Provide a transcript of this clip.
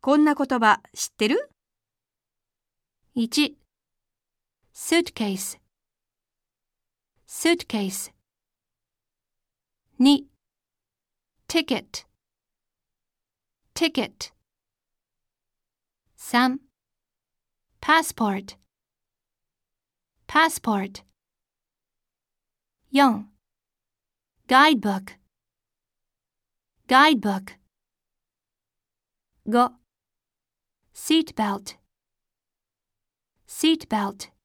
こんな言葉知ってる？ 1. suitcase suitcase 2. ticket ticket 3. passport passport 4. guidebook guidebook 5. seat belt seat belt